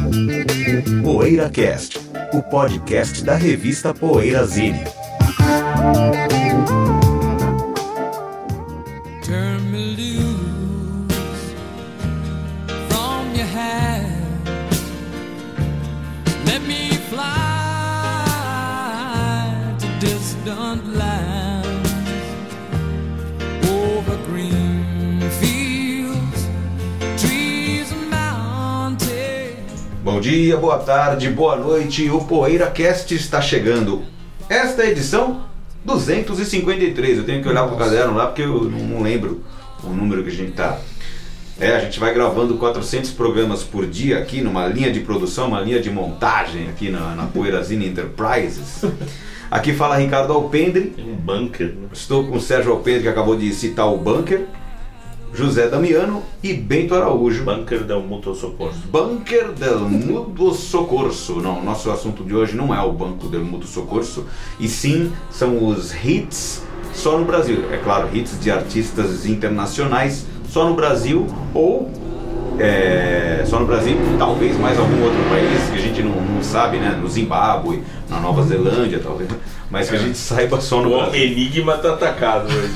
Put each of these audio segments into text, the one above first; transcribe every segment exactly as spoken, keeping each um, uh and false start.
PoeiraCast, o podcast da revista Poeirazine. Turn me loose from your hand. Let me fly to distant lands over green fields, trees and mountains. Bom dia, boa tarde, boa noite. O PoeiraCast está chegando. Esta é a edição duzentos e cinquenta e três. Eu tenho que olhar pro caderno lá porque eu não lembro o número que a gente tá. É, a gente vai gravando quatrocentos programas por dia aqui numa linha de produção, uma linha de montagem aqui na, na Poeirazine Enterprises. Aqui fala Ricardo Alpendre. Um bunker. Estou com o Sérgio Alpendre, que acabou de citar o bunker, José Damiano e Bento Araújo. Bunker del Mutuo Soccorso. Bunker del Mutuo Soccorso. Não, nosso assunto de hoje não é o Banco del Mutuo Soccorso, e sim são os hits só no Brasil. É claro, hits de artistas internacionais só no Brasil, ou é, só no Brasil, talvez mais algum outro país que a gente não, não sabe, né? No Zimbábue, na Nova Zelândia, talvez, mas que a gente saiba só no O Brasil. Homem Enigma tá atacado hoje.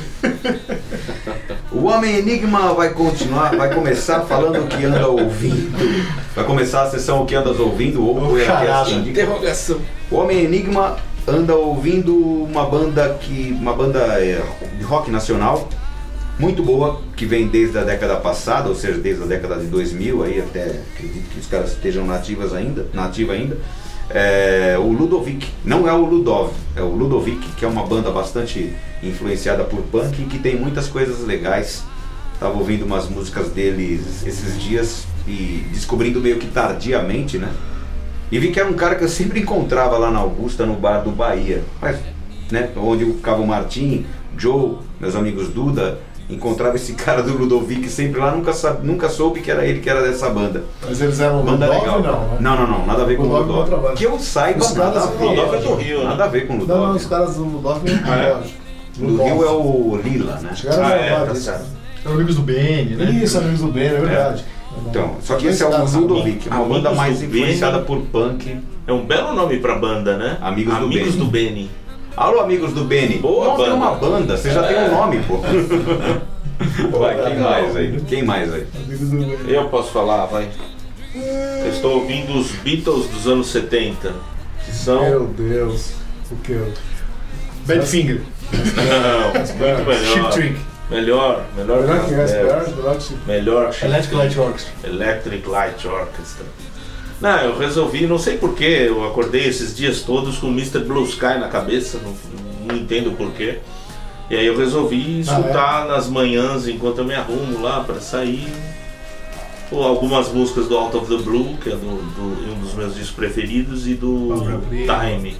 O Homem Enigma vai continuar, vai começar falando o que anda ouvindo. Vai começar a sessão O que andas ouvindo, ou o PoeiraCast Indica. Interrogação. O Homem Enigma anda ouvindo uma banda que, uma banda é, de rock nacional muito boa, que vem desde a década passada, ou seja, desde a década de dois mil, aí até acredito que os caras estejam nativas ainda, nativa ainda. É, o Ludovic, não é o Ludov, é o Ludovic, que é uma banda bastante influenciada por punk e que tem muitas coisas legais. Tava ouvindo umas músicas deles esses dias e descobrindo meio que tardiamente, né? E vi que era um cara que eu sempre encontrava lá na Augusta, no bar do Bahia, mas, né, onde ficava o Martim, Joe, meus amigos Duda. Encontrava esse cara do Ludovic sempre lá, nunca, sabe, nunca soube que era ele que era dessa banda. Mas eles eram Banda Ludov, legal. não, né? Não, não, não, nada a ver com o Ludov é outra Ludov. banda. Que eu saiba, Os nada a caras- ver. Ludov é do Rio, né? Nada a ver com o Não, Ludov. não, os caras do Ludov não Ah, é? lógico. Do Rio é o Lila, né? Chegaram Ah, a é, gravar tá isso. certo. São amigos do Beni, né? Isso, amigos do Ben, é verdade. Então, só que esse é o Ludovic, uma Amigos banda mais do influenciada Beni. por punk. É um belo nome pra banda, né? Amigos do Amigos Beni. do Beni. Alô, amigos do Beni. Boa Não tem banda. uma banda, você já É. tem um nome, pô. Vai, quem mais aí? Quem mais aí? Amigos do Ben. Eu posso falar, vai. Eu estou ouvindo os Beatles dos anos setenta, que são... Meu Deus. O que eu... Badfinger. Não, muito Chip melhor. Trick. Melhor, melhor. Melhor que Raspberry. Raspberry, melhor que Chip Melhor. Electric Light Orchestra. Electric Light Orchestra. Não, eu resolvi, não sei porquê, eu acordei esses dias todos com o mister Blue Sky na cabeça, não, não entendo porquê. E aí eu resolvi escutar nas manhãs enquanto eu me arrumo lá pra sair. Ou algumas músicas do Out of the Blue, que é do, do- um dos meus discos preferidos, e do Obra-prima. Time.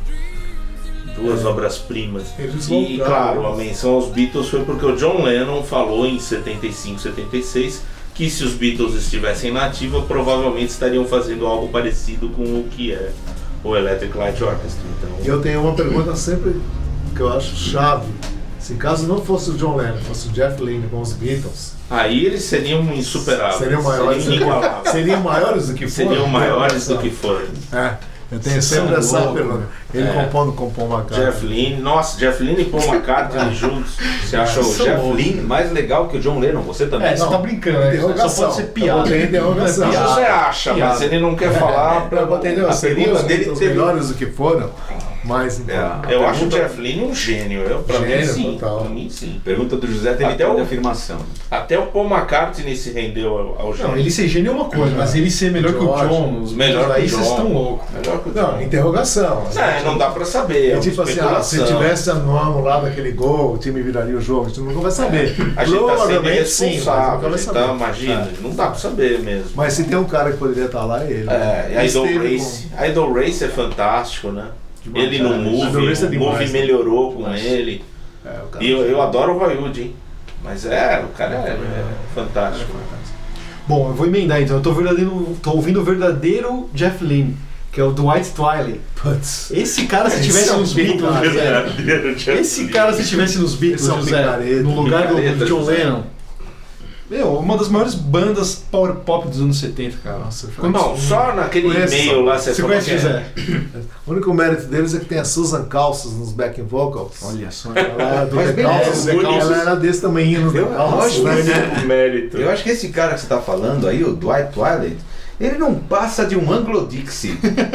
Duas É. obras-primas. Eles E voltaram. claro, a menção aos Beatles foi porque o John Lennon falou em setenta e cinco, setenta e seis que se os Beatles estivessem na ativa, provavelmente estariam fazendo algo parecido com o que é o Electric Light Orchestra. Então, Eu tenho uma pergunta sempre que eu acho chave. Se caso não fosse o John Lennon, fosse o Jeff Lynne com os Beatles, aí eles seriam insuperáveis. seriam maiores, seriam do inigualáveis. que, seriam maiores do que foram. Seriam maiores do que foram. É, eu tenho sempre São essa loucos, pergunta. Ele É. compondo com Paul McCartney. Jeff Lynne, nossa, Jeff Lynne e Paul McCartney juntos. Você acha O o Jeff Jeff Lynne? Lynne mais legal que o John Lennon, você também? É, você Não, tá brincando, né? Só interrogação. pode ser Eu piada. botei interrogação. Não é Você piada. acha, Piada. mas ele não quer falar. Eu vou entender, A seriam pergunta os dele Beatles teve- melhores do que foram, mas então, É, Eu a acho o pergunta- Jeff Lynne um gênio. Eu, pra Gênio, mim, sim. total. Pra mim, sim. Pergunta do José teve Até tom o- de afirmação. Até o Paul McCartney se rendeu ao, ao gênio. Não, ele ser gênio é uma coisa, mas ele ser melhor que o George. John, os Melhor Beatles que aí o vocês John. estão loucos. Melhor que o não, John. interrogação. Não, não dá pra saber. É É uma tipo assim, ah, se especulação. tivesse anulado aquele gol, o time viraria o jogo, a gente nunca vai saber. A gente tá sendo Provavelmente sim, mas irresponsável. nunca a vai gente saber. tá, imagina, É. não dá pra saber mesmo. Mas se tem um cara que poderia estar lá, é ele. É, e a Ele Idol esteve Race. A Idol Race é fantástico, né? Demais, Ele no cara. Move, Idol Race é o demais, Move né? melhorou com Demais. ele. com- é, o cara- E eu, eu adoro o Hollywood, hein? Mas é, o cara é, é fantástico. Bom, eu vou emendar então. Eu tô, verdadeiro, tô ouvindo o verdadeiro Jeff Lynne, que é o Dwight Twiley. Putz. Esse cara, se Esse tivesse é um nos Beatles, picareta. José. Verdadeiro Jeff Esse Lynne. cara, se tivesse nos Beatles, Esse é um José, picareta. no lugar do Picareta, John José. Lennon, Meu, uma das maiores bandas power pop dos anos setenta, cara. Nossa, eu Quando- Não, só naquele Conheço. e-mail lá você Você falou conhece, que é- José? O único mérito deles é que tem a Susan Calças nos backing vocals. Olha só. Ela, do Mas The bem, Calças, é, ela era desse tamanho nos The Eu Calças, acho né? que- o mérito. Eu acho que esse cara que você tá falando aí, o Dwight Twilight, ele não passa de um Anglo-Dixie.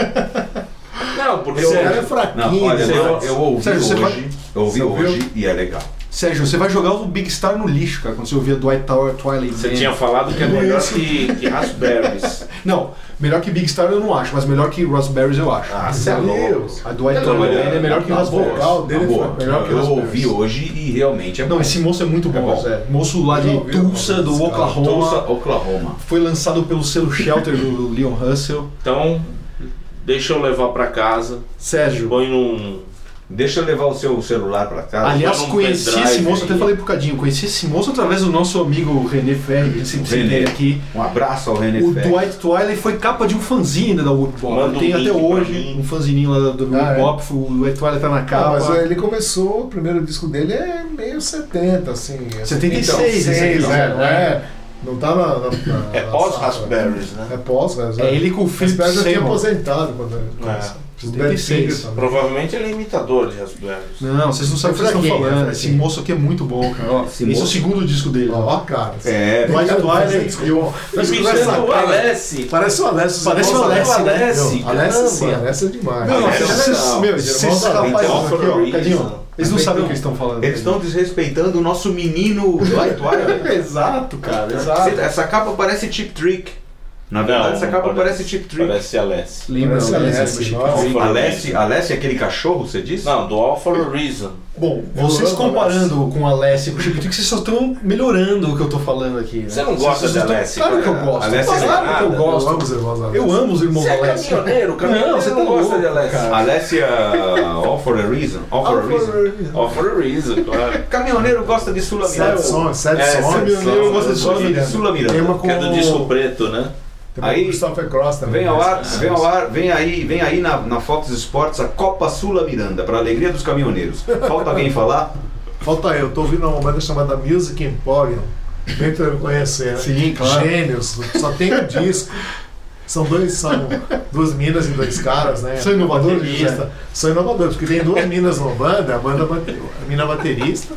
Não, porque Esse eu- cara é fraquinho. Não, olha, né? eu, eu ouvi Sérgio, você hoje, vai- eu ouvi Você ouviu? hoje e é legal. Sérgio, você vai jogar o Big Star no lixo, cara, quando você ouvia Dwight Tower Twilight. você Band. tinha falado que é melhor que, que Raspberries. Não, melhor que Big Star eu não acho, mas melhor que Raspberries eu acho. Ah, você é Meu louco. Deus. A Dwight Não, Tower olha, Band é melhor que a Raspberries. vocal dele Tá bom, foi melhor que eu Raspberries. ouvi hoje e realmente é Não, bom. esse moço é muito É bom, bom. Zé. Moço lá Já de ouviu Tulsa, falar do desse cara? Oklahoma. Tulsa, Oklahoma. Foi lançado pelo selo Shelter do Leon Russell. Então, deixa eu levar pra casa, Sérgio, põe num... Deixa eu levar o seu celular pra casa. aliás, num conheci pendrive esse moço, aí. até falei pro Cadinho, conheci esse moço através do nosso amigo René Ferri, que sempre René. citei aqui. Um abraço ao René O Ferri. Dwight Twilight foi capa de um fanzine da Wood Bop. Manda um Tem até link pra hoje mim. um fanzininho lá do Wood Ah, é? Bop, o Dwight Twilight tá na Ah, capa. mas ele começou, o primeiro disco dele é meio setenta, assim. setenta e então, seis, esse aqui, seis, é, não não é? é? Não tá na. na, na É na pós-Raspberries, safra. né? É pós-Raspberries. É ele com o Philip Raspberries já tinha Seymour. aposentado quando ele É. começou. Os setenta e Dead seis. Fingers também. Provavelmente ele é imitador de Raspberries. Não, vocês não sabem o que É vocês estão fraquinho, falando. é Esse fraquinho. moço aqui é muito bom, cara. Ó, Esse esse é o moço- segundo disco dele. Ó, ó, cara. É, Dwight Dwight Twilight e o. Mas Bicho, conversa é o cara. Alessi. Parece o Alessio. Parece o Alessio, né? Alessio, caramba. Alessio sim, Alessio é demais. Não, não, Alessio esses, é legal. meu, Os esses irmãos rapazes Alessio. aqui, ó, Reason. Cadinho, eles não Mas sabem então, o que eles estão falando. eles estão desrespeitando o nosso menino Dwight Twilight. Exato, cara, exato. Essa capa parece Cheap Trick. Na verdade, Não, essa capa parece- parece Cheap Trick. Parece Alessi. Lembra Parece o Alessio, Alessio? nossa. Alessi, Alessi é aquele cachorro, você disse? Não, do All for a Reason. Bom, vocês Eu- comparando com o Alessio e com o Chip Trick, vocês só estão melhorando o que eu tô falando aqui. Né? Você não gosta Vocês de estão- Alessio, Claro que eu cara? gosto. Alessio é Claro que eu nada. Eu gosto. amo os irmãos Alessio. Eu amo os irmãos Você é Alessio. caminhoneiro, caminhoneiro Não, você tá não gosta louco, de Alessi. cara. Alessia, All for a Reason. All for a Reason. All for a Reason, claro. Caminhoneiro gosta de Sula Miranda. Sete sons, sete É, sons. sete Caminhoneiro gosta de Sula Miranda. Sula Tem Miranda. uma com Que é do disco preto, né? Tem uma Aí, com Christopher Cross também. Vem ao ar, né? vem ao ar, vem aí, vem aí na, na Fox Sports a Copa Sula Miranda, para alegria dos caminhoneiros. Falta alguém falar? Falta eu, tô ouvindo uma banda chamada Music Emporium. Bem pra eu conhecer, né? Sim, claro. Gênios, só tem um disco. São dois, são duas minas e dois caras, né? São inovadores, Baterista. José? São inovadores, porque tem duas minas na banda, a banda bate- a mina baterista,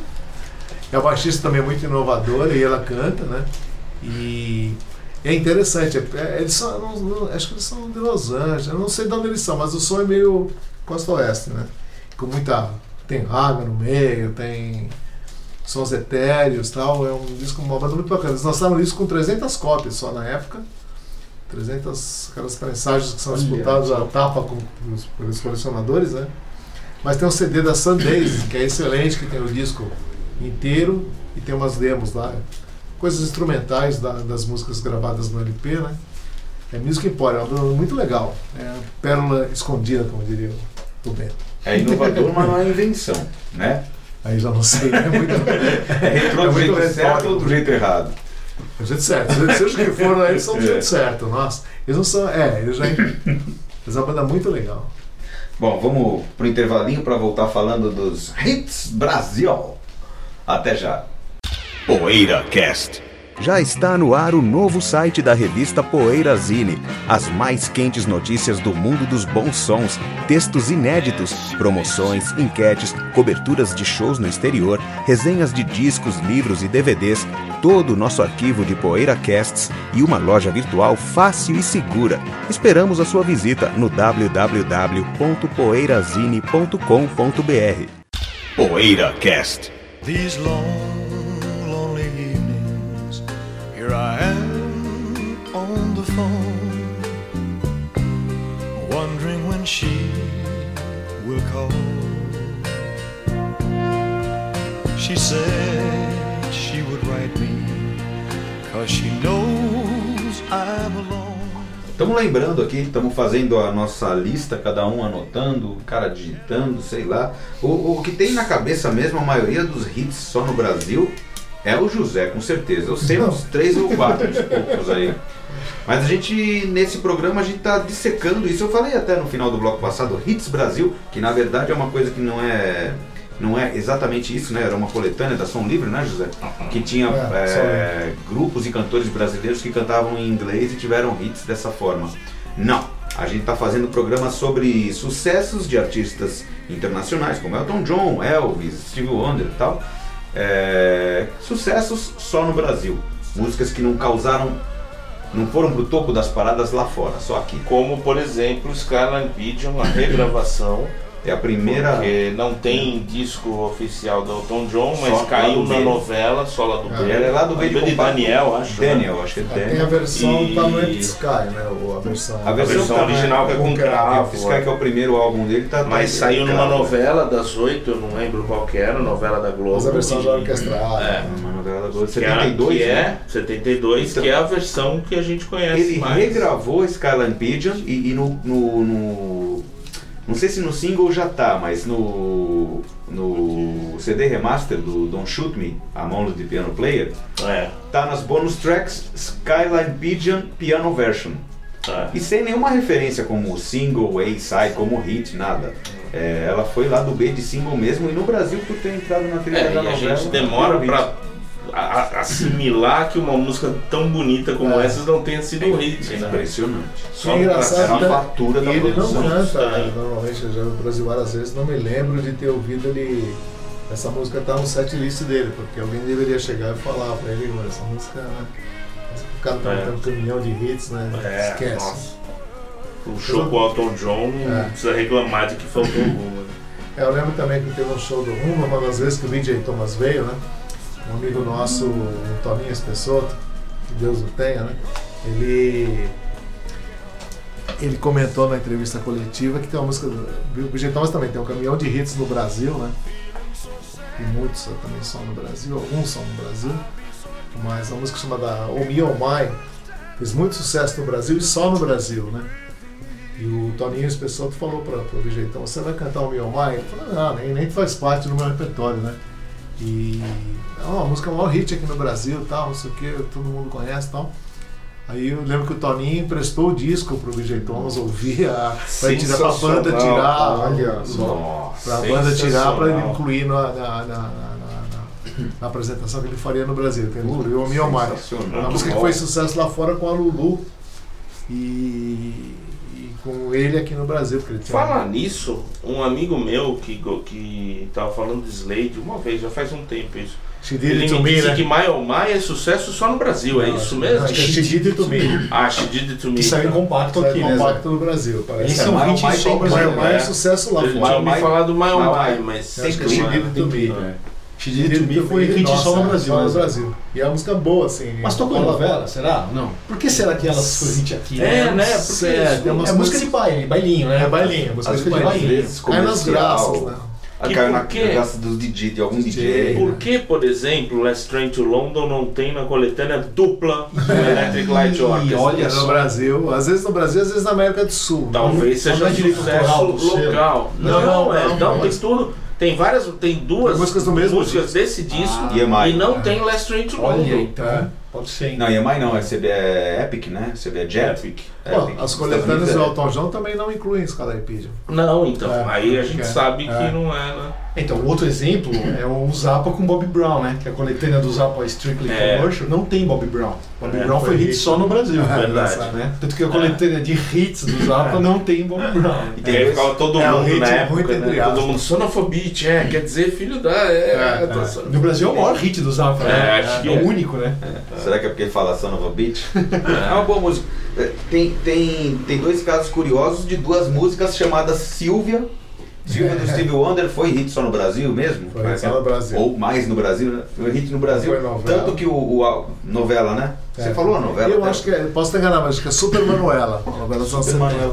e a baixista também é muito inovadora e ela canta, né? E é interessante, é- eles são, não- não- acho que eles são de Los Angeles, eu não sei de onde eles são, mas o som é meio costa oeste, né? Com muita, tem água no meio, tem sons etéreos e tal, é um disco, uma banda muito bacana. Eles lançaram um disco com trezentas cópias só na época, trezentas, aquelas prensagens que são Olha disputadas só. a tapa com, pelos, pelos colecionadores, né? Mas tem um C D da Sundays, que é excelente, que tem o disco inteiro e tem umas demos lá, coisas instrumentais da- das músicas gravadas no L P, né? É Music Emporium, é uma banda muito legal, é a pérola escondida, como diria o Bento. É inovador, mas não é invenção, né? Aí já não sei, é muito... É retrô do muito jeito retórico. certo ou do jeito errado? Do jeito certo, seja o que for, né, eles são do jeito certo, nossa. Eles não são, é, eles já... Eles é uma banda muito legal. Bom, vamos pro intervalinho para voltar falando dos Hits Brasil. Até já. PoeiraCast. Já está no ar o novo site da revista Poeirazine. As mais quentes notícias do mundo dos bons sons, textos inéditos, promoções, enquetes, coberturas de shows no exterior, resenhas de discos, livros e D V Ds, todo o nosso arquivo de PoeiraCasts e uma loja virtual fácil e segura. Esperamos a sua visita no w w w ponto poeirazine ponto com ponto b r. PoeiraCast. These long, lonely evenings, here I am on the phone, wondering when she will call. She said she would write me, 'cause she knows I'm alone. Estamos lembrando aqui, estamos fazendo a nossa lista, cada um anotando, o cara digitando, sei lá. O, o que tem na cabeça mesmo, a maioria dos hits só no Brasil, é o José, com certeza. Eu sei uns três ou quatro, uns poucos aí. Mas a gente, nesse programa, a gente está dissecando isso. Eu falei até no final do bloco passado, Hits Brasil, que na verdade é uma coisa que não é... não é exatamente isso, né? Era uma coletânea da Som Livre, né, José? Que tinha É, é, grupos e cantores brasileiros que cantavam em inglês e tiveram hits dessa forma. Não, a gente está fazendo um programa sobre sucessos de artistas internacionais, como Elton John, Elvis, Stevie Wonder e tal. É, sucessos só no Brasil. Músicas que não causaram, não foram pro topo das paradas lá fora, só aqui. Como, por exemplo, Skyline Pigeon, a regravação. É a primeira. Porque não tem disco oficial do Elton John, mas Só lá caiu do na B. novela, só lá do Ah, B. Ela é lá do B de de compacto. Daniel, acho. né? Daniel, acho que é Tem a Daniel. versão E- tá no Empty Sky, né? Ou a versão. A versão, versão tá- original que é com o cravo, Sky, que é o primeiro álbum dele, tá. Mas tá- saiu numa cravo. novela das oito, eu não lembro qual que era, novela da Globo. Mas a versão que- já orquestrada. É. Uma novela da Globo, Que setenta e dois, que é né? setenta e dois, Então- que é a versão que a gente conhece Ele mais. regravou Skyline Pigeon e, e no, no, no- não sei se no single já tá, mas no, no C D remaster do Don't Shoot Me, a mão de Piano Player, É, tá nas bonus tracks Skyline Pigeon Piano Version. é. E sem nenhuma referência como single, A-side, como hit, nada. É, ela foi lá do B de single mesmo, e no Brasil por ter entrado na trilha É, da e a novela. gente demora virou hit. pra a- a- assimilar que uma música tão bonita como É. essa não tenha sido um hit, né? Impressionante. Só É no engraçado, Era uma né? fatura da E ele não produção. canta, É. né? Normalmente eu já vi no Brasil várias vezes, não me lembro de ter ouvido ele. Essa música tá no set list dele, porque alguém deveria chegar e falar pra ele, "Mano, essa música, né? O cara tá É. tem um caminhão de hits, né? É, Esquece. nossa. O show com o Elton John não É. precisa reclamar de que faltou alguma. É, eu lembro também que teve um show do Rumba, uma das vezes que o D J Thomas veio, né? Um amigo nosso, o Toninho Espessoto, que Deus o tenha, né? Ele, ele comentou na entrevista coletiva que tem uma música do o D J Thomas também tem um caminhão de hits no Brasil, né? E muitos também são no Brasil, alguns são no Brasil, mas uma música chamada Oh Me Oh My fez muito sucesso no Brasil e só no Brasil, né? E o Toninho Espessoto falou para o D J Thomas, você vai cantar o Meu Mai? Ele falou, não, nem, nem faz parte do meu repertório, né? E é uma música, é o maior hit aqui no Brasil, tal, não sei o que, todo mundo conhece e tal. Aí eu lembro que o Toninho emprestou o disco pro D J Thomas ouvir, a, pra tirar pra banda tirar, Olha o- só. pra banda tirar pra ele Sensacional. incluir na, na, na, na, na- na apresentação que ele faria no Brasil, que ele incluiu o Meu Mai. Sensacional. Uma música que foi sucesso lá fora com a Lulu e, e com ele aqui no Brasil. Porque ele tinha Falar nisso, um amigo meu que, go- que tava falando de Slade uma vez, já faz um tempo isso. She Did Ele It To me Me, disse né? que My Oh My é sucesso só no Brasil, é Não, isso acho- mesmo? acho que é She Did It To Me. Ah, She Did It To Me. Que saiu em compacto Sai aqui, né? Zé? compacto no Brasil, parece. Esse é um Mas hit o Mais só tem brasileiro. Mas é é. um sucesso lá Ele fora. tinha me My- falado My Oh My- My, mas Eu acho que Tem She que Did It To Me. É. She Did It To Me foi hit Nossa, só no Brasil. Só no né? Brasil. E é uma música boa, assim. Mas tocou em novela, será? Não. Por que será que ela foi hit aqui? É, né? É, Porque é, tem umas É música de baile, bailinho, né? É bailinho, música Às de vezes, bailinho. vezes Cai nas comercial. graças, né? Ah, Que caiu na por quê? graça dos D J, de algum D J. D J. né? Por que, por exemplo, Last Train to London não tem na coletânea dupla do Electric Light Orchestra? olha É só. no Brasil, às vezes no Brasil, às vezes na América do Sul. Talvez Não seja é um direito sucesso autoral do selo? local. Não, Não, não, é, não, não, tem mas- tudo. Tem várias, tem duas Tem músicas do mesmo músicas desse disco E é mais. e não tem Last Train to Olha, London. então. É. Pode ser. hein? Não, E M I não, é C B é Epic, né? C B é Jet. Epic. Bom, Epic. as Nos coletâneas Estados do Unidos Elton John também não incluem Skyline Pigeon. Não, então, É, aí a gente é, sabe é. que não é, né? Então, outro exemplo é o Zappa com Bob Brown, né? Que a coletânea do Zappa Strictly É. Commercial não tem Bob Brown. Bob É, Brown foi foi hit hit. só no Brasil. É, verdade. Né? Tanto que a coletânea de hits do Zappa não tem Bob Brown. E E tem aí dois- ficava todo é, um mundo hit na época, muito entre né? aspas. Todo mundo sonofobite, é, quer dizer filho da... É, É, tô é. só- No Brasil é o maior hit do Zappa. É, né? acho que é é. o único, né? Será que é porque ele fala Son of a Bitch? É uma boa música. É, Tem, tem, tem dois casos curiosos de duas músicas chamadas Silvia. Silvia do Stevie Wonder foi hit só no Brasil mesmo? Foi hit só no Brasil. Ou mais no Brasil, né? Foi hit no Brasil. Foi novela. Tanto que o, o- a novela, né? Você É. falou a novela? Eu né? acho que é, posso estar enganado, mas acho que é Super Manuela. A novela são Super Super Manuela.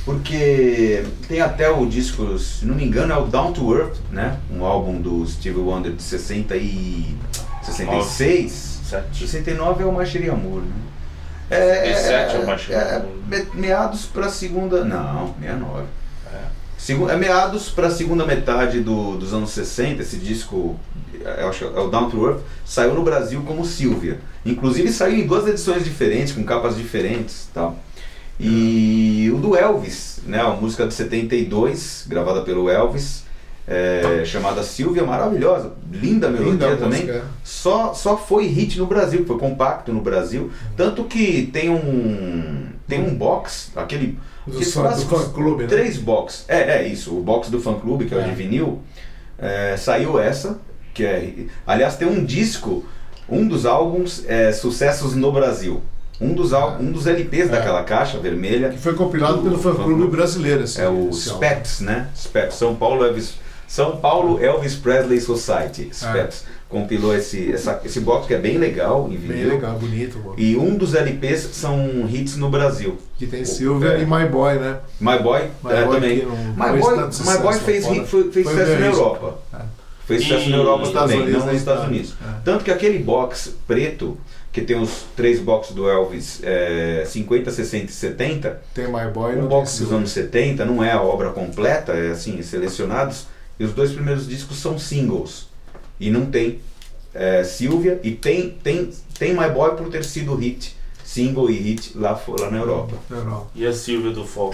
Porque tem até o disco, se não me engano, é o Down to Earth, né? Um álbum do Stevie Wonder de sessenta e sessenta e seis. Sete. sessenta e nove é o Marcherie Amour, né? É, sessenta e sete é o Marcherie é, Amour. me- meados para segunda, não, sessenta e nove. Segu- é meados para a segunda metade do, dos anos sessenta, esse disco, eu acho que é o Down to Earth, saiu no Brasil como Silvia. Inclusive saiu em duas edições diferentes, com capas diferentes e tal. E o do Elvis, né, a música de setenta e dois, gravada pelo Elvis, é, chamada Silvia, maravilhosa, linda melodia Linda a também. música, é. Só, só foi hit no Brasil, foi compacto no Brasil. Tanto que tem um, tem um box, aquele... Do, aqueles fã- do clássicos, fã clube, né? Três box. É, é isso, o box do fã clube, que é, É. o de vinil. É, saiu essa, que é... Aliás, tem um disco, um dos álbuns é, sucessos no Brasil. Um dos, ál- um dos L Ps É. daquela caixa vermelha. Que foi compilado pelo fã clube brasileiro. Esse, É o esse álbum. SPEPS, né? SPEPS, São Paulo Elvis, São Paulo Elvis Presley Society. SPEPS compilou esse, essa, esse box que é bem legal em Bem vinil. legal, bonito. Bom. E um dos L Ps são hits no Brasil. Que tem Silvia É. e My Boy, né? My Boy, My é, Boy também. que não My fez Boy, tanto My sucesso Boy lá fez, fora. hit- foi- fez Foi sucesso na bem isso. Europa. É. Fez sucesso E na Europa nos Estados também, Unidos, não né? nos Estados É. Unidos. É. Tanto que aquele box preto, que tem os três boxes do Elvis, é, cinquenta, sessenta e setenta, Tem My Boy e o não box tem dos Silvia. anos setenta não é a obra completa, é assim, selecionados, e os dois primeiros discos são singles. E não tem é, Silvia, e tem, tem, tem My Boy por ter sido hit, single e hit lá, fo- lá na Europa. Na Europa. E a Silvia do Foco?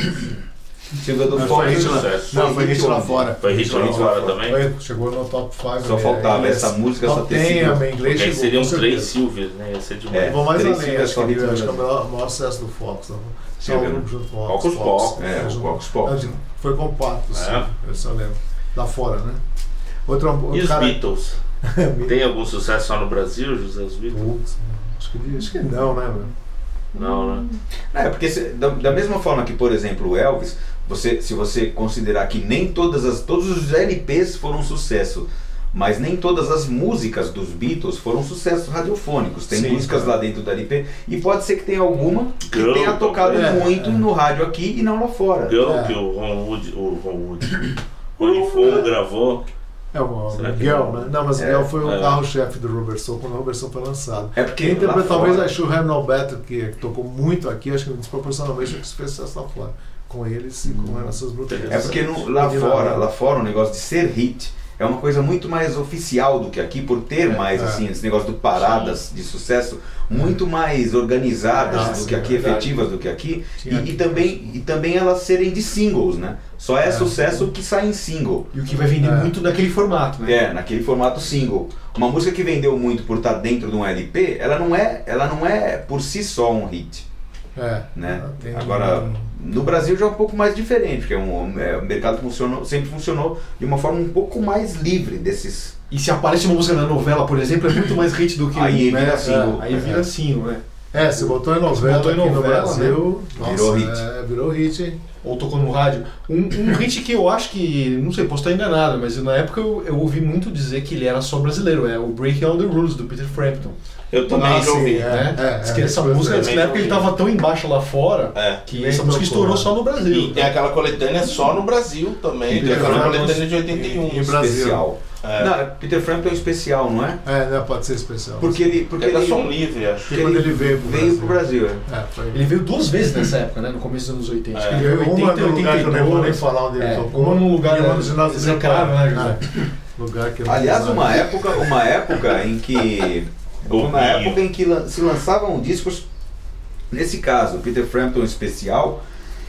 Silvia do Mas Fox, foi hit lá, sucesso. não, foi hit lá onde? fora. Foi hit lá fora também? Foi, chegou no top cinco. Só faltava essa música, só top ter dez, sido- em inglês Porque aí chegou, seriam com três certeza. Silvias, né? Ia ser demais. É. Vou mais Três além, Silvias acho que, só hit ele- no acho que é o Brasil. maior, maior sucesso do Fox. Não? Só Silvia, o né? grupo junto com o Focus Pop. É, o junto- Focus Pop. Não, Foi compacto, sim. É. Eu só lembro. Lá fora, né? Outro, outro E os cara... Beatles? Tem algum sucesso só no Brasil, José, os Beatles? Putz, acho que, acho que não, né, meu? Não, né? É, porque se- da, da mesma forma que, por exemplo, o Elvis, você, se você considerar que nem todas as, todos os L Ps foram um sucesso, mas nem todas as músicas dos Beatles foram sucessos radiofônicos. Tem Sim, músicas cara. lá dentro do L P e pode ser que tenha alguma que Girl, tenha tocado é, muito é. no rádio aqui e não lá fora. Girl, É. que o Ron Wood, o Ron Wood, Ronnie Fon gravou. É o Será que Miguel, não? né? Não, mas o É, Miguel foi o é. carro-chefe do Rubber Soul quando o Rubber Soul foi lançado. É porque Quem lá interpreta talvez fora- a Should Have No Better, que tocou muito aqui, acho que desproporcionalmente é que se fez sucesso lá fora. Com eles e com essas brutais. É porque no- lá fora, lá fora o negócio de ser hit é uma coisa muito mais oficial do que aqui, por ter É, mais é. assim, esse negócio do paradas de sucesso, muito mais organizadas Ah, do sim, que aqui, é verdade. efetivas do que aqui, Tinha e, aqui. e também, e também elas serem de singles, né? Só é, É. sucesso que sai em single. E o que vai vender É. muito naquele formato, né? É, naquele formato single. Uma música que vendeu muito por estar dentro de um L P, ela não é, ela não é por si só um hit. É, Né? tem- Agora, no Brasil já é um pouco mais diferente, porque é um, é, o mercado funcionou, sempre funcionou de uma forma um pouco mais livre desses. E se aparece uma música na novela, por exemplo, é muito mais hit do que Aí né? vira single. É, aí vira single, né? É, você botou em novela botou em aqui novela, no Brasil, nossa, Virou hit. É, virou hit, hein? Ou tocou no rádio. Um, um hit que eu acho que, não sei, posso estar enganado, mas na época eu, eu ouvi muito dizer que ele era só brasileiro, é o Breaking All the Rules, do Peter Frampton. Eu também Ah, já ouvi. sim, é. né? Diz que essa é, música, é, diz que na época ele tava tão embaixo lá fora, É. que Nem essa música tocou, estourou né? só no Brasil. E tem aquela coletânea só no Brasil também. Tem Peter aquela Frampton coletânea de oitenta e um. em Brasil. Especial. É. Não, Peter Frampton é especial, não é? É, né, pode ser especial. Porque ele, porque É da ele Som Livre, acho. Porque quando ele veio pro veio pro Brasil. é. É, foi. Ele veio duas vezes nessa época, né? No começo dos anos oitenta. Acho que É. ele veio em Uma oitenta, no lugar que eu nem vou nem oitenta e dois. falar onde ele É, tocou. uma num lugar e uma no ginásio execrável, né, José? É, lugar que eu não Aliás, sei uma nada. época, uma época em que uma Golpinho. época em que lan- se lançavam discos, nesse caso, Peter Frampton especial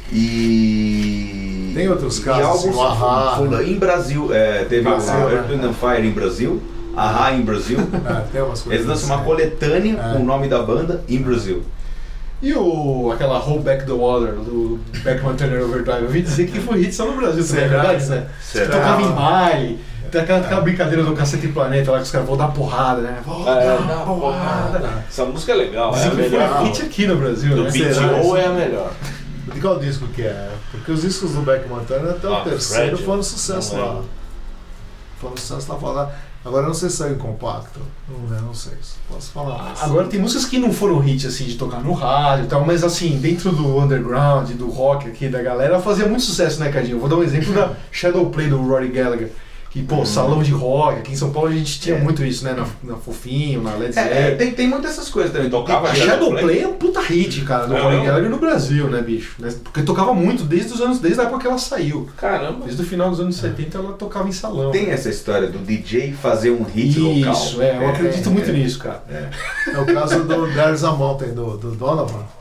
e Tem outros e casos, álbuns assim, o A-ha. fula- em Brasil, é, teve Brasil, o né? Earth, Wind and Fire em Brasil, A-ha em Brasil. É, tem umas coisas Eles lançam uma assim. coletânea É. com o nome da banda em Brasil. E o, aquela Hold Back the Water, do Beckman Turner Overdrive, eu ouvi dizer que foi hit só no Brasil, também, é Será? verdade, né? Será? Tocava em baile, tem aquela, aquela brincadeira do Cacete e Planeta lá que os caras vão dar porrada, né? Vão É, dar dá porrada. Essa música é legal. É Dizem a que foi melhor. hit aqui no Brasil, Do né? P T O é a melhor. De qual disco que é? Porque os discos do Beck Montana até o Ah, terceiro Fred, foram sucesso não lá. lembro. Foram sucesso lá fora. Agora eu não sei se saiu em compacto. Não, né, não sei. Posso falar mais. Agora tem músicas que não foram hit assim de tocar no rádio e tal, mas assim, dentro do underground, do rock aqui da galera, fazia muito sucesso, né, Cadinho? Eu vou dar um exemplo da Shadow Play do Rory Gallagher. Que, pô, salão de rock, aqui em São Paulo a gente tinha É. muito isso, né? Na, na Fofinho, na Led É, é, Zeppelin. tem, tem muitas essas coisas também. Tocava A Shadow Shadow Play? Play é um puta hit, cara, do É Rory mesmo? Gallagher no Brasil, né, bicho? Né? Porque tocava muito desde os anos, desde a época que ela saiu. Caramba. Desde o final dos anos setenta ela tocava em salão. Tem essa história do D J fazer um hit local. Isso, é, eu acredito muito é. nisso, cara. É o caso do There's a Mountain do, do Donovan.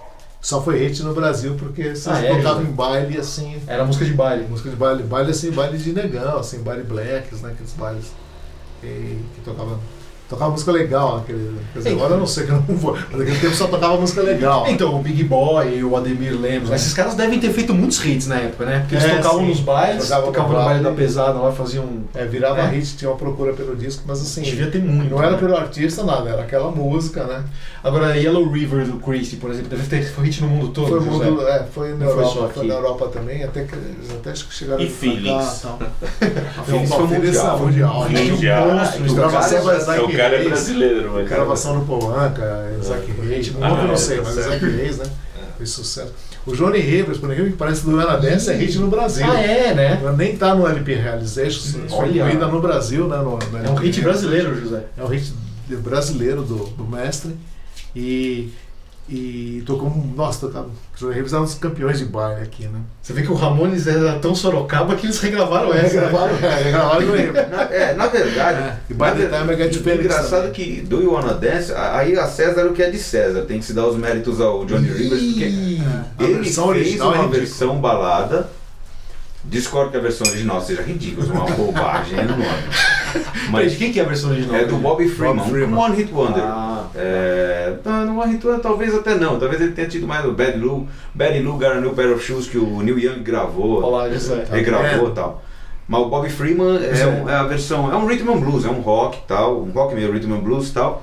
Só foi hit no Brasil porque vocês Ah, é, tocavam José? em baile assim. Era música de baile. Música de baile, baile assim, baile de negão, assim, baile blacks, né? Aqueles bailes que, que tocava. Tocava música legal naquele. Quer dizer, agora eu não sei que eu não vou. Mas naquele tempo só tocava música legal. Então, o Big Boy, o Ademir Lemos, esses caras devem ter feito muitos hits na época, né? Porque eles É, tocavam sim. nos bailes, Tocavam tocavam no no baile da baile. pesada lá, faziam. É, virava É. hit, tinha uma procura pelo disco, mas assim. Devia ter muito. Não era né? pelo artista, nada, era aquela música, né? Agora, Yellow River do Christie, por exemplo, deve ter foi hit no mundo todo. Foi, José. mundo, é, foi na Não foi Europa, só foi aqui. na Europa também, até que eles até acho que chegaram E pra cá, Feelings. tal. Feelings foi Feelings mundial. é mundial. né? Mundial. Um monstro, O gravação cara- da Isaac O cara é Reis, brasileiro, mas. gravação no Polanca, Isaac Reis, o Ah, nome eu não é, sei, tá mas certo. Isaac Reis, né? Fez sucesso. O Johnny Rivers, por exemplo, que parece do Ana Dance, é hit no Brasil. Ah, é, né? Nem tá no L P Realization, foi Olha. incluída no Brasil, né? No, no É um hit brasileiro, José. É um hit brasileiro do, do mestre. E, e tocou. Nossa, tocava. O Johnny Rivers era um dos campeões de baile aqui, né? Você vê que o Ramones era tão Sorocaba que eles regravaram essa. Gravaram, é, gravaram no Rivers. Na, é, na verdade, É, e na By the verdade, Time I Get Phoenix engraçado também. que do You Wanna Dance, a- aí a César o que é de César, tem que se dar os méritos ao Johnny Rivers, porque A ele versão fez original é uma ridícula. versão balada. Discordo que a versão original seja ridícula, uma bobagem enorme. Mas Mas de quem que é a versão original? é do Bobby Freeman, Bob Freeman. um One Hit Wonder. Ah, É, não, no One Hit Wonder talvez até não, talvez ele tenha tido mais o Bad Lou, Bad Lou Got a New Pair of Shoes que o Neil Young gravou, olá, José. regravou É. e tal. Mas o Bobby Freeman é, um- é a versão, é um rhythm and blues, é um rock e tal, um rock meio rhythm and blues e tal.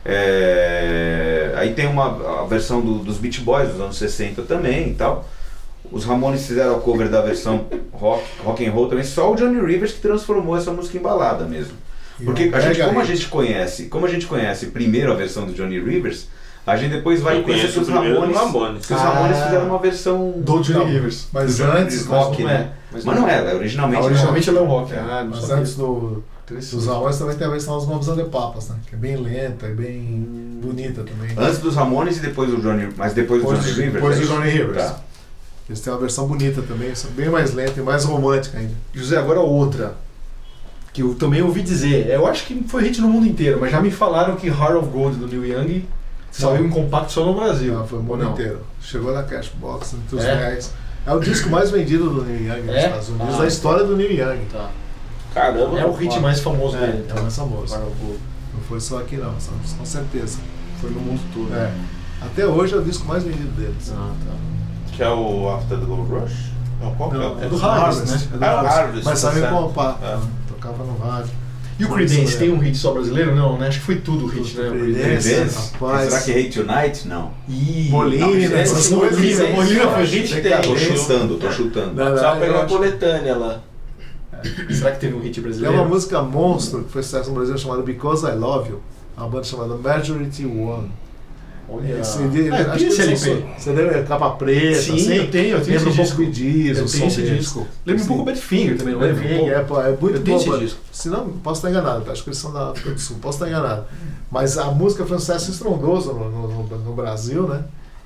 É, aí tem uma a versão do- dos Beach Boys dos anos sessenta também e tal. Os Ramones fizeram a cover da versão rock, rock and roll também, só o Johnny Rivers que transformou essa música em balada mesmo. E Porque um a gente, mega como a hit. gente conhece, como a gente conhece primeiro a versão do Johnny Rivers, a gente depois vai Eu conhecer conheço que os primeiro Ramones, do Ramones. que os Ramones Ah. fizeram uma versão Do Johnny Não, Rivers. Mas do Johnny antes, rock, não né? é. Mas não era, originalmente Ah, não. originalmente ele é um rock. É. Ah, não mas sabia. antes do, dos Ramones também tem a versão dos Mamas and the Papas, né? Que é bem lenta e bem bonita também. Antes dos Ramones e depois do Johnny, mas depois do Depois Johnny do- Rivers. depois é do isso? Johnny Rivers. Tá. Eles têm uma versão bonita também, são bem mais lenta e mais romântica ainda. José, agora outra. Que eu também ouvi dizer. Eu acho que foi hit no mundo inteiro, mas já me falaram que Heart of Gold do Neil Young saiu em compacto só no Brasil. Não, foi o Ou mundo não? inteiro. Chegou na Cashbox, entre os É? reais. É o disco mais vendido do Neil Young nos É? Estados Unidos, Ah, da história do Neil Young. Tá. Caramba. É o hit mais famoso É, dele. é o mais famoso. Heart of Gold. Não foi só aqui não, só- com certeza. Foi no mundo todo. É. Até hoje é o disco mais vendido deles. Ah, tá. Que é o After the Gold Rush? Não, qual que é? Não, é do Harvest, né? É do Ah, o Harvest. Harvest, Mas tá sabe certo. como pá, É. tocava no rádio. E o Creedence tem um hit só brasileiro? Não, né? Acho que foi tudo hit, né? O Creedence. Creedence. Creedence? Rapaz. Será que Hate Tonight? Não. Ih, Bolina, Não, essas esse coisas. Bolina, assim. Bolina foi hit? Tô Decadência. chutando, tô chutando. Não, não, Só eu pegar a acho- coletânea lá. Será que teve um hit Tem brasileiro? uma música monstro que foi sucesso no Brasil chamada Because I Love You. Uma banda chamada Majority One. Olha. Esse dia- Ah, eu acho tenho que esse eles L são- P. Você lembra? Capa preta, Sim, assim? eu tenho, eu tenho Lembra esse um disco. pouco de Diz, Eu o tenho som esse deles. disco. Lembra um pouco o Badfinger também, não lembra? Um Badfinger, pouco? é, pô, é muito Eu tenho boa, esse disco. Se não, posso estar enganado, acho que eles são da África do Sul, posso estar enganado. Mas a música foi um sucesso estrondoso no, no, no- no Brasil, né?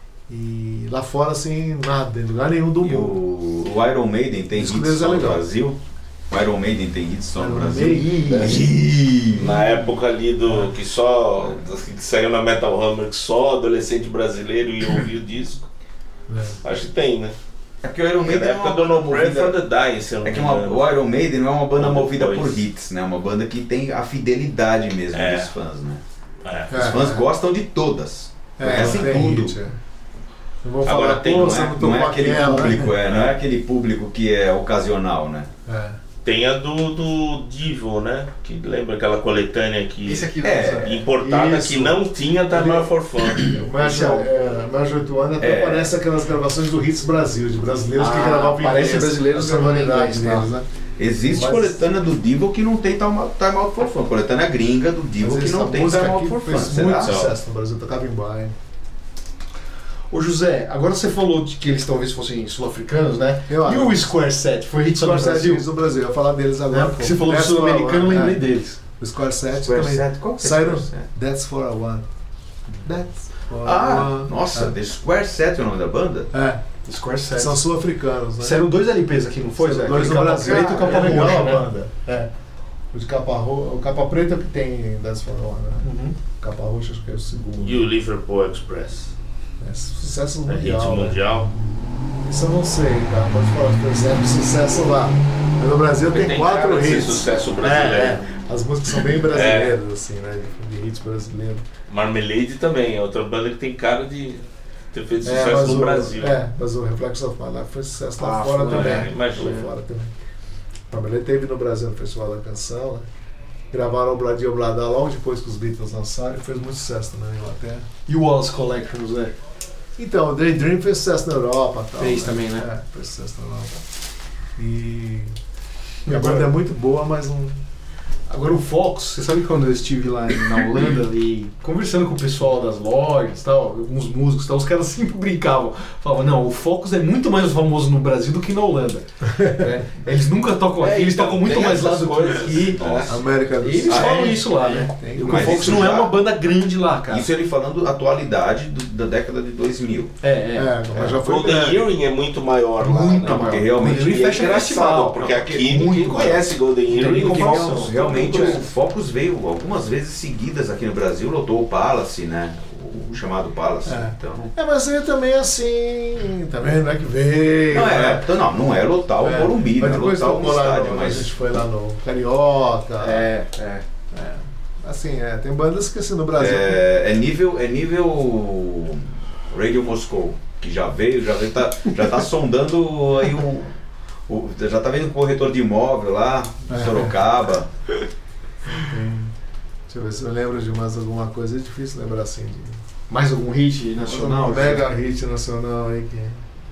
E lá fora, assim, nada, em lugar nenhum do E mundo. o, o Iron Maiden tem Isso hits deles é só no legal. Brasil? O Iron Maiden tem hits só no Iron Brasil? Maiden. Ih. Na época ali do que só que saiu na Metal Hammer, que só adolescente brasileiro ia ouvir o disco. É. Acho que tem, né? É que o Iron Na Maiden é época uma do banda No Prayer for movida... the Dying, se eu não É me que uma, engano. o Iron Maiden não é uma banda Ou movida depois. por hits, né? É uma banda que tem a fidelidade mesmo É. dos fãs, né? É. Os É, fãs é. gostam de todas. É, Conhecem tem tudo. hit, é. Não vou Agora falar, tem, pô, não você é, não não tocou é aquele aquela, né? público, é, não é aquele público que é ocasional, né? É. Tem a do, do Divo, né? Que lembra aquela coletânea que Esse aqui É. não, importada Isso. que não tinha Time Out for Fun. O Major é, Major Tuano até É. parece aquelas gravações do Hits Brasil, de brasileiros que Ah, gravavam em parece inglês, brasileiros as gravando em sonoridades inglês, tá. deles, né? Existe Mas- coletânea do Divo que não tem Time Out Time Out for Fun. Coletânea gringa do Divo Mas que essa não tem música Time Out aqui for Fun. fez Será? muito sucesso no Brasil, tocava em baile. Ô José, agora você falou de que eles talvez fossem sul-africanos, né? Eu e acho. o Square Set? Foi hit só no Brasil? no Brasil, eu ia falar deles agora. É, porque pô. você falou do That's for a sul-americano, eu One, lembrei é. deles. O Square Set Square também. Set, qual que é Saíram Square Set? That's for a One. That's for a Ah, One. nossa, É. The Square Set é o nome da banda? É, Square Set. são sul-africanos, né? Saíram dois L Ps aqui, não foi, Zé? São dois no Aquele Brasil. Capa Preta e o Capa é legal Roxa, a né? banda. É. O de capa ro... o capa preta que tem That's for a One, né? Uhum. Capa roxa acho que é o segundo. E o Liverpool Express. É sucesso É hit mundial. né? mundial. Isso eu não sei, cara. Pode falar, por exemplo, sucesso lá. Mas no Brasil tem, Tem quatro cara de ser hits. sucesso brasileiro. É, é. As músicas são bem brasileiras, assim, né? De, de hits brasileiros. Marmalade também, é outra banda que tem cara de ter feito É, sucesso mas no o, Brasil. É, mas o Reflex of My Life foi sucesso lá Ah, fora foi, também. é, imagina. Foi fora também. A Marmalade teve no Brasil no Festival da Canção, né? Gravaram o Bladi Oblada logo depois que os Beatles lançaram e fez muito sucesso também na Inglaterra. E o Wallace Collection, Zé? Então, o Daydream fez sucesso na Europa. Tal, Fez também, né? É, fez sucesso na Europa. E, e a banda é muito boa, mas não... Agora o Focus, você sabe que quando eu estive lá na Holanda e conversando com o pessoal das lojas, tal, alguns músicos, tal, os caras sempre brincavam, falavam, não, o Focus é muito mais famoso no Brasil do que na Holanda. né? Eles nunca tocam aqui, É, eles então, tocam muito tem mais lá essas do que coisas. aqui. Nossa. América do E eles Sul. falam Ah, é? isso lá, né? Tem. E o Mas Focus isso não é já- uma banda grande lá, cara. Isso ele falando atualidade do- da década de dois mil. É, é. É, mas já foi Golden grande. Earring é muito maior lá. Muito né? maior. Porque realmente Golden Earring E é fecha engraçado, festival. porque aqui Muito ninguém maior. conhece Golden Tem Earring. nem que comparação. nossa, Realmente todo mundo o Focus veio algumas vezes seguidas aqui no Brasil, lotou o Palace, né? O chamado Palace. É. Então. É, mas ele também assim, também não é que veio. Não é, né? então, não, não é lotar o É, Morumbi, mas não é depois lotar o tocou lá estádio, no, a mas gente foi lá no Carioca. É, é. É. Assim, é, tem bandas que assim no Brasil. é, é nível é nível Radio Moscou, que já veio, já veio, tá, já tá sondando aí o, o já tá vendo o corretor de imóvel lá, em É. Sorocaba. Tem- Deixa eu ver se eu lembro de mais alguma coisa. É difícil lembrar assim de. Mais algum hit nacional? Um mega hit nacional aí que.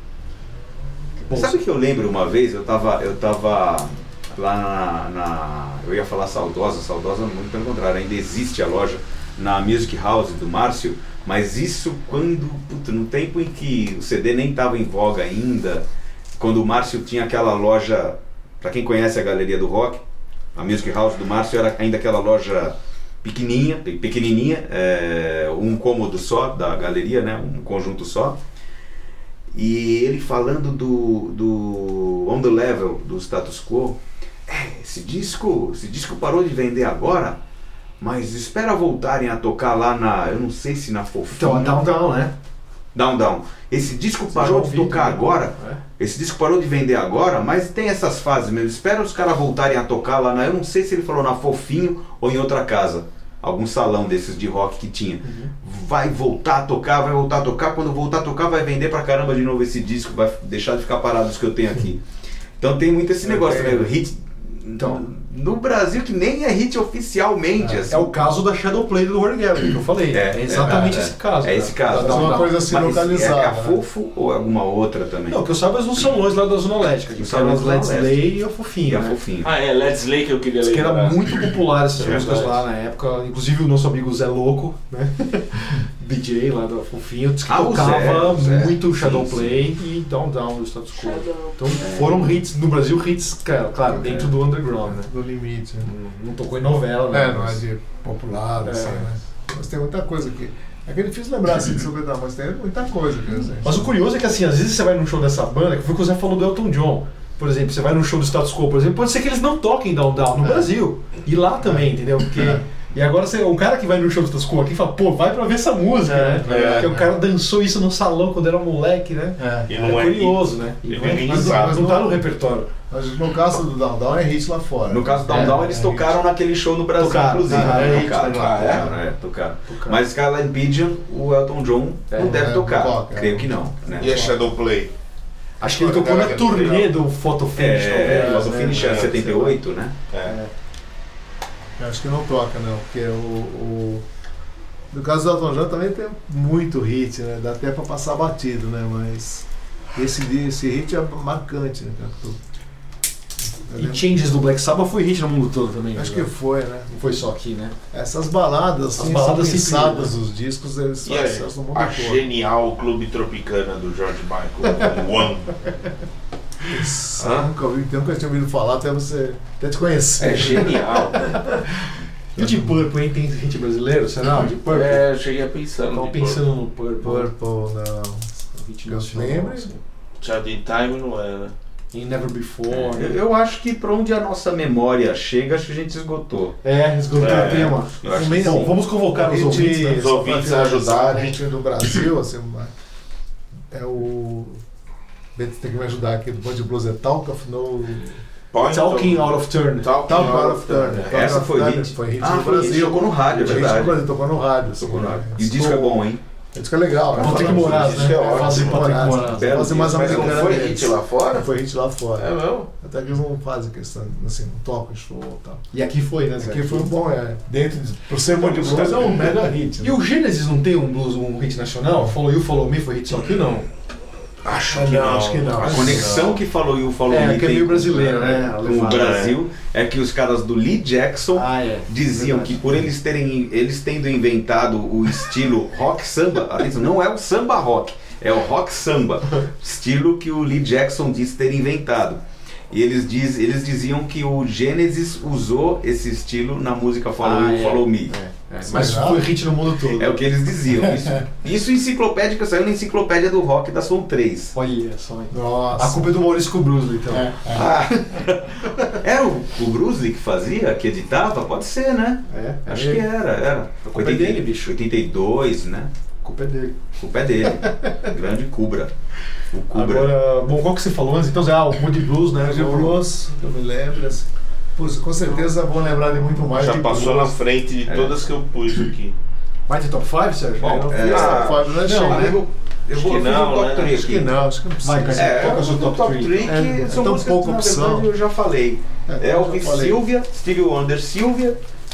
Bom, Sabe que eu lembro uma vez, eu tava, eu tava lá na, na- eu ia falar Saudosa, Saudosa muito pelo contrário, ainda existe a loja na Music House do Márcio, mas isso quando, puta, no tempo em que o C D nem estava em voga ainda, quando o Márcio tinha aquela loja, para quem conhece a Galeria do Rock, a Music House do Márcio era ainda aquela loja pequenininha, pe- pequenininha, é, um cômodo só da galeria, né, um conjunto só. E ele falando do, do On The Level, do Status Quo, é, esse disco, esse disco parou de vender agora, mas espera voltarem a tocar lá na, eu não sei se na Fofinha. Então, a Down Down, né? Down Down. Esse disco já parou de ouvi tocar também. agora, É. esse disco parou de vender agora, mas tem essas fases mesmo. Espera os caras voltarem a tocar lá na, eu não sei se ele falou na Fofinho ou em outra casa, algum salão desses de rock que tinha. Vai voltar a tocar, vai voltar a tocar, quando voltar a tocar vai vender pra caramba de novo esse disco, vai deixar de ficar parado os que eu tenho aqui. Então tem muito esse negócio, né? O hit Então, no Brasil que nem é hit oficialmente, assim. É o caso da Shadow Play do World Gallery que eu falei. É, É, exatamente é, esse caso. É esse caso. Mas é uma coisa assim Mas localizada. É a né? Fofo ou alguma outra também? Não, que eu saiba as uns salões lá da Zona Leste, que Os eram salões as da Let's Zona Leste. Lay e a E Fofinha, a né? Fofinho. Ah, é, Let's Lay que eu queria Diz que era lembrar. muito popular essas É músicas verdade. lá na época, inclusive o nosso amigo Zé Louco, né? D J lá da Fofinho, disse que Ah, o tocava Zé, o Zé. muito Sim, Shadow sim. Play e Down Down do Status Quo. Então foram hits, no Brasil hits, cara, claro, dentro do underground, né? Do limite. né? Não, não tocou em novela, né? É, não é de popular, É. assim, né? Mas tem muita coisa aqui. É que é difícil lembrar assim de sobrenome, mas tem muita coisa que assim. Mas o curioso é que assim, às vezes você vai num show dessa banda, que foi o que o Zé falou do Elton John. Por exemplo, você vai num show do Status Quo, por exemplo, pode ser que eles não toquem Down Down no É. Brasil. E lá também, entendeu? Porque. É. E agora você, um cara que vai no show do Status Quo aqui fala, pô, vai pra ver essa música, É, né? é, Porque é. o cara dançou isso no salão quando era moleque, né? É. E É não é curioso, né? E Ele não, é, nem mas, sabe. mas não tá no repertório. Mas no caso do Down Down é hit lá fora. No caso do Down É, Down, eles é tocaram naquele show no Brasil, Tocaram, inclusive. ah, né? é, tocaram, tocaram, tocaram, é. é, tocaram. Tocaram. Mas Skyline Pigeon, o Elton John É, não deve é, tocar. não toca, Creio é. que não. Né? E a Shadow Play? Acho que ele tocou na Cara, turnê do Photo Finish, É, talvez. mas o né? finish é É, setenta e oito, né? É. Eu acho que não toca, não, porque o. o... No caso do Elton John também tem muito hit, né? Dá até pra passar batido, né? Mas esse, esse hit é marcante, né? cara? Eu E lembro- Changes do Black Sabbath foi hit no mundo todo também. Acho né? que foi, né? Não foi só aqui, né? Essas baladas, As assim, baladas são sempre, pensadas, né? os discos, eles E fazem a, sucesso no mundo a todo. genial Clube Tropicana do George Michael, o One. Isso, Hã? eu nunca ouvi, nunca tinha ouvido falar até você até te conhecer. É genial. E o Deep Purple, hein? Tem hit brasileiro? Será? Deep Purple. É, eu cheguei a pensar no Estava Deep pensando no Purple. Purple, não. Hit Eu nacional, lembro. assim. Purple. Child in Time não era. em Never Before. Eu, eu acho que pra onde a nossa memória chega, acho que a gente esgotou. É, esgotou É, o tema. eu acho que Bom, sim. vamos convocar os Hit, ouvintes, né? Os só ouvintes pra a finalizar, ajudarem. a gente do Brasil, assim, é o... Bento tem que me ajudar aqui, do Band Blues, é Talk of No... Point Talking of- Out of Turn. Talking Talk Out of Turn. É. Talk Essa Out of foi Turn, hit. Foi hit Ah, no foi hit, Brasil. tocou no rádio, é Foi hit verdade. no Brasil, tocou no rádio. assim, Tocou no rádio. né? E o disco é bom, hein? O disco é legal. né? Patrick Fala- Moraz, isso é né? ótimo. Fazer Patrick Moraz. Moraz. Belo Fazer mais Mas não americana foi deles. hit lá fora? Foi hit lá fora. É mesmo? Até que eles não fazem questão, assim, não tocam show e tal. E aqui foi, né, Zé? Aqui foi um bom, é. Dentro de. Por ser Band Blues, é um mega hit. E né? o Genesis não tem um blues, um hit nacional? Follow You, Follow Me foi hit só aqui não? Acho Ah, que não, não. acho que não. A Acho conexão não. que falou e o falou É, Me que é tem meio com- brasileiro, né? Com o Brasil é que os caras do Lee Jackson Ah, é. diziam Verdade. que por eles terem eles tendo inventado o estilo rock samba, atenção, não é o samba rock, é o rock samba, estilo que o Lee Jackson disse ter inventado. E eles, diz, eles diziam que o Genesis usou esse estilo na música Follow Ah, You, é. Follow Me. É, é. Mas foi hit no mundo todo. É o que eles diziam. Isso, isso enciclopédica saiu na enciclopédia do rock da Som três. Olha só. então. Nossa. A culpa é do Maurício Kubrusli, então. É, é. Ah, era o, o Bruce Lee que fazia, que editava? Pode ser, né? É, Acho que era, era. A culpa é dele, bicho. oitenta e dois, né? A culpa é dele. A culpa é dele. Grande Cubra. O Cubra. Agora, bom, qual que você falou antes? Então, Zé, ah, o Moody Blues, né? Band Blues, eu me lembro. Assim. Putz, com certeza vão lembrar de muito mais. Já de passou na blues. frente de É. todas que eu pus aqui. Vai ter top cinco, Sérgio? Bom, Eu não é, fiz ah, essa forma, não achei, não, né? eu, eu Acho vou que fazer não, um top né? três Acho que aqui. não, acho que não precisa. Vai, cara. É, Qual que é o seu do top top three? três que É, são tão músicas pouca que, na opção. verdade, eu já falei. É, eu já Elvis, falei. Sylvia, Stevie Wonder, Sylvia.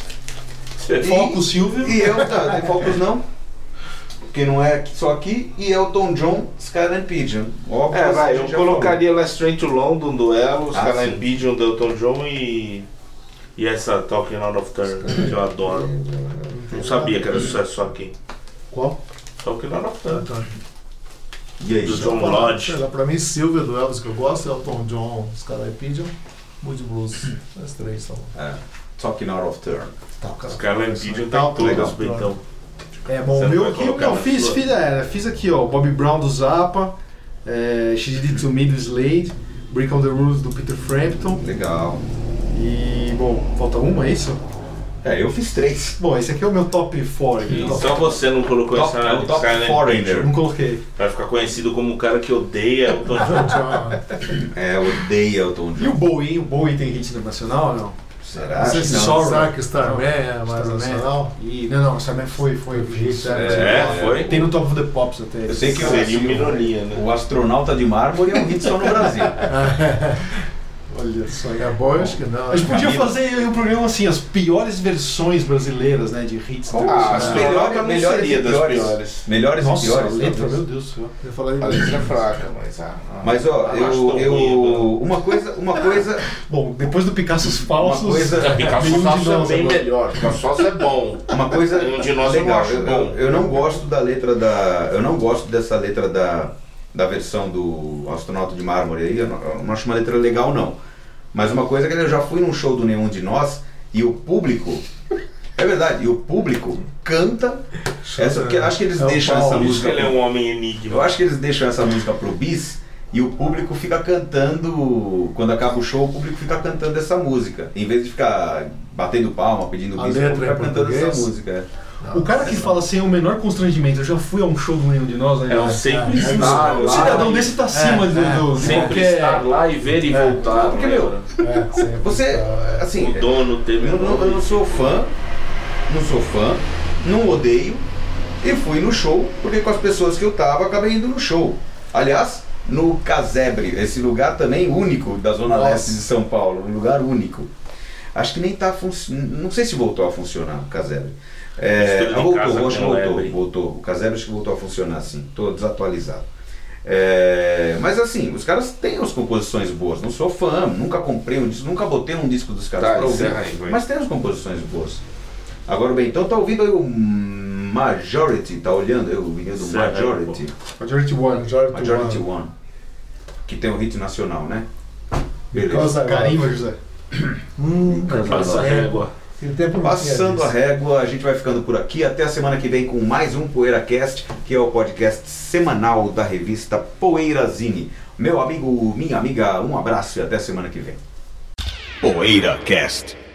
Foco, Silvio. E eu, tá, tem Focus não. Porque não é aqui- só aqui. E Elton John, Skyline Pigeon. Óbvio, É, a vai, gente eu já colocaria Last Train to London, duelo, Ah, Skyline sim. Pigeon do Elton John e. E essa Talking Out of Turn, que eu adoro. Não sabia que era sucesso só aqui. Qual? Talking Out of Turn. falou. E aí? Do John Sei Lodge. lá, pra mim, Silvia do Elvis que eu gosto, Elton John, Skyline Pigeon, Moody Blues. As três são. É, Talking Out of Turn. Tá, cara. Skyline Pigeon Tá, tá em todas, legal. Bentão. É, bom, Você o não meu vai aqui, colocar não, na fiz, sua? fiz, é, fiz aqui, ó, Bobby Brown do Zappa, é, She Did It To Me do Slade, Break On The Rules do Peter Frampton Legal. e, bom, falta uma, é isso? É, eu fiz três. Bom, esse aqui é o meu top quatro. E Top- só você não colocou Top- essa é o top Skyline foreigner. Pigeon. Não coloquei. Vai ficar conhecido como o cara que odeia Elton John. Elton John. É, odeia Elton E o John. Bowie, o Bowie tem hit internacional ou não? Será? Não sei Acho se que Sorrow. não. Será que Starman é mais Starman. nacional? E, não, não, Starman foi, foi hit. É, foi. Tem no Top of the Pops até. Eu sei que Seria o, uma ironia, né? o Astronauta de Mármore é um hit só no Brasil. Olha só. É bom, eu acho que não. A gente podia Camila. fazer um programa assim, as piores versões brasileiras, né, de hits. Ah, internacionais. as melhores- melhores não melhores seria e das piores. piores. Melhores e Nossa, piores. a letra, talvez. meu Deus do céu. Eu falei A letra é fraca, mas a. a- Mas ó, a- acho eu, tão eu ruim, uma coisa, uma coisa, Bom, depois do Picassos falsos, Uma coisa- né? Picasso nenhum de Sócio é nós bem agora. melhor. Picasso Sócio é bom. uma coisa Um de nós eu não legal. acho Eu, bom. eu, eu não gosto da letra da, eu não gosto dessa letra da, da versão do Astronauta de Mármore aí. Eu não, eu não acho uma letra legal não. Mas uma coisa é que eu já fui num show do Nenhum de Nós e o público, é verdade, e o público canta essa, porque eu acho que eles É o deixam Paulo, essa Por isso música. que ele é pro- um homem enigma. Eu acho que eles deixam essa música pro bis e o público fica cantando. Quando acaba o show, o público fica cantando essa música. Em vez de ficar batendo palma, pedindo A bis, letra fica em cantando essa português? música. é. O cara que fala sem o menor constrangimento, eu já fui a um show do nenhum de nós, né? É um sempre É, estar Um lá. cidadão desse tá acima É, do, é. do, de Sempre qualquer... estar lá e ver e É. voltar. Porque, né? meu, É, sempre Você, tá, é. assim, O dono teve. eu não, eu não sou fã, não sou fã, não odeio e fui no show porque com as pessoas que eu tava acabei indo no show. Aliás, no Casebre, esse lugar também único da Zona Nossa. Leste de São Paulo, um lugar único. Acho que nem tá funcionando, não sei se voltou a funcionar o Casebre. É, Estúdio ah, de voltou, casa acho que com voltou, lebre. voltou. O Casebre acho que voltou a funcionar assim, tô desatualizado. É, mas assim, os caras têm as composições boas, não sou fã, nunca comprei um disco, nunca botei um disco dos caras Tá, pra ouvir, encerra aí, vai. mas tem as composições boas. Agora bem, então tá ouvindo aí o Majority, tá olhando aí o vinil do Encerra aí, Majority, Majority One. Majority Majority One. One, que tem o hit nacional, né? Beleza. Because I love- Carimba, José. Hum, Passa a régua. Tem tempo não Passando tinha a régua, a gente vai ficando por aqui. Até a semana que vem com mais um PoeiraCast, que é o podcast semanal da revista Poeirazine. Meu amigo, minha amiga, um abraço e até semana que vem. Poeira Cast.